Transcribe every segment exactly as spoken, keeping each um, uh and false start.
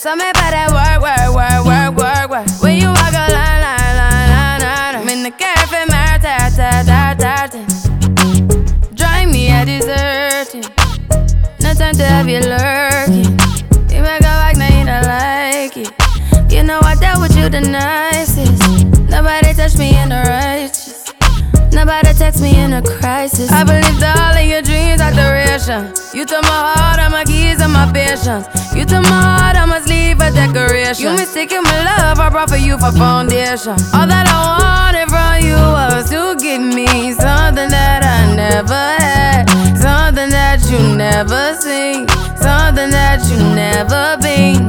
Something about that work, work, work, work, work, work. When you walk a line, line, line, line, line. I'm in the cafe, my ta ta ta ta ta. Drive me a deserting. No time to have you lurking. You make a like, now you don't like it. You know I dealt with you the nicest. Nobody touched me in the righteous. Nobody text me in a crisis. I believed all of your dreams are duration. You took my heart, all my keys, and my patience. You took my heart, I must leave a decoration. You mistaken my love, I brought for you for foundation. All that I wanted from you was to give me something that I never had, something that you never seen, something that you never been.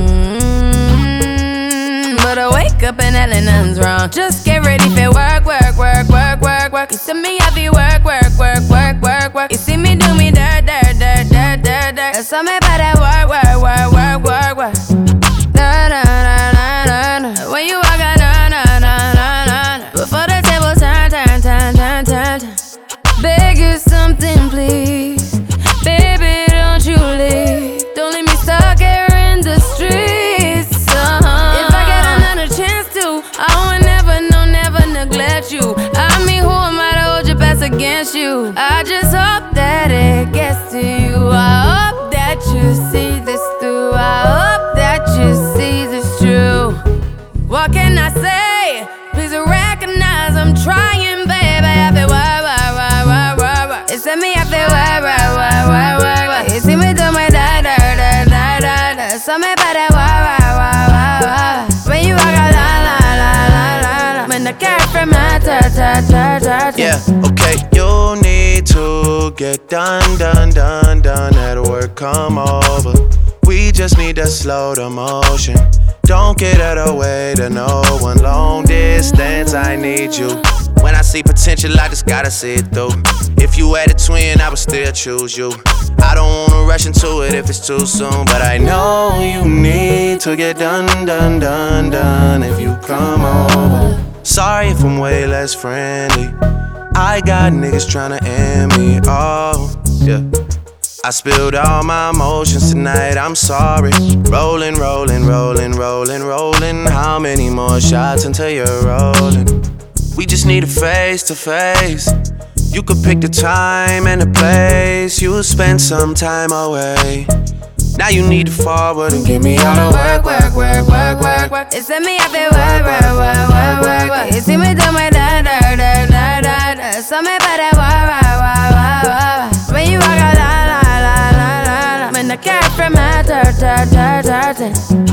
Mm-hmm. But I wake up and hell nothing's wrong. Just get ready for work, work, work, work, work, work. You see me happy work, work, work, work, work, work. You see me do me dirt, dirt, dirt, dirt, dirt, dirt. There's something about that work, work, work, work, work, work. Na na na na na na. When you walk out, na na na na na. Before the table turn, turn, turn, turn, turn, turn. Beg you something, please, baby, don't you leave. Don't leave me stuck here in the streets. Uh-huh. If I get another chance to, I would never, no, never neglect you. I mean, who am I to hold your best against you? I just hope that it gets to you. I hope that you see this through. I hope that you see this true. What can I say? Please recognize I'm trying, baby. I feel why, why, why, why, why, why. It's me, I feel why, why, why, why, why, why. You see me do my da, da, da, da, da, da. Something about that why, why, why, why, why. When you walk out, la, la, la, la, la, la. When the cat from my ta, ta, ta, ta, ta. Yeah, okay, you need to get done, done, done, done. At work, come over. We just need to slow the motion. Don't get out of the way to no one. Long distance, I need you. When I see potential, I just gotta see it through. If you had a twin, I would still choose you. I don't wanna rush into it if it's too soon, but I know you need to get done, done, done, done if you come over. Sorry if I'm way less friendly. I got niggas tryna end me, oh, yeah. I spilled all my emotions tonight, I'm sorry. Rolling, rolling, rolling, rolling, rolling. How many more shots until you're rolling? We just need a face to face. You could pick the time and the place. You'll spend some time away. Now you need to forward and give me all the work, work, work, work, work, work. It's me, I feel work, work, work, work, work, work. You see me do my da, da, da, da, da, da. Something about that work, work, work, work, work. When you walk out, la, la, la, la, la, la. When the cat from my ta, ta, ta, ta, ta.